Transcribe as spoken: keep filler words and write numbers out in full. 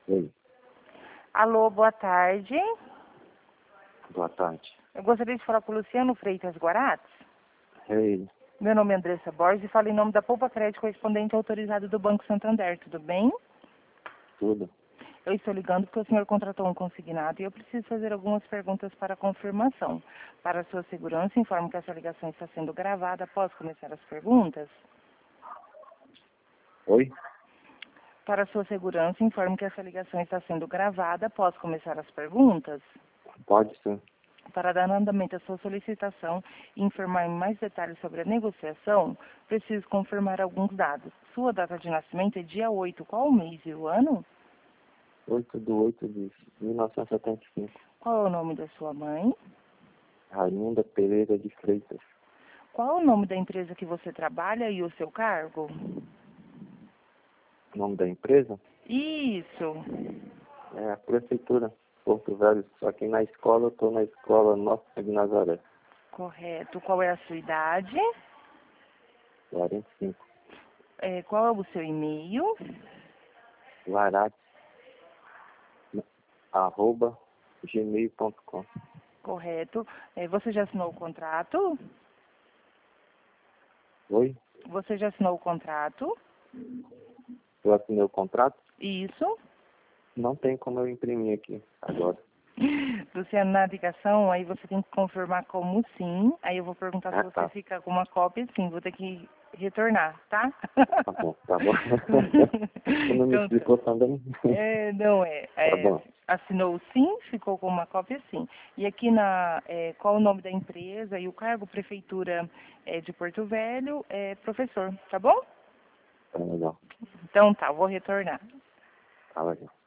Oi, Alô, boa tarde. boa tarde. Eu gostaria de falar com o Luciano Freitas Guaratz. É ele, Meu nome é Andressa Borges e falo em nome da Poupa Crédito correspondente autorizado do Banco Santander, tudo bem? tudo. Eu estou ligando porque o senhor contratou um consignado e eu preciso fazer algumas perguntas para confirmação. Para sua segurança, informo que essa ligação está sendo gravada. Posso começar as perguntas? Oi? Para sua segurança, informo que essa ligação está sendo gravada. Posso começar as perguntas? Pode sim. Para dar andamento à sua solicitação e informar em mais detalhes sobre a negociação, preciso confirmar alguns dados. Sua data de nascimento é dia oito. Qual o mês e o ano? oito de oito de mil novecentos e setenta e cinco. Qual é o nome da sua mãe? Raimundo Pereira de Freitas. Qual é o nome da empresa que você trabalha e o seu cargo? O nome da empresa Isso. é a Prefeitura Porto Velho, só que na escola eu estou na escola Nossa de Nazaré, Correto. Qual é a sua idade? quarenta e cinco. É, qual é o seu e-mail? Guarate, arroba, gmail ponto com. Correto. É, você já assinou o contrato? Oi? Você já assinou o contrato? Eu assinei o contrato? Isso. Não tem como eu imprimir aqui agora. Luciano, na ligação, aí você tem que confirmar como sim. Aí eu vou perguntar se Ah, você tá. fica com uma cópia, sim. Vou ter que retornar, tá? Tá bom, tá bom. Você não me Então, explicou também? é, não é, Tá é. bom. Assinou sim, ficou com uma cópia sim. E aqui na, é, qual o nome da empresa e o cargo, Prefeitura é, de Porto Velho, é professor, tá bom? Tá legal. Então tá, vou retornar. Tá legal.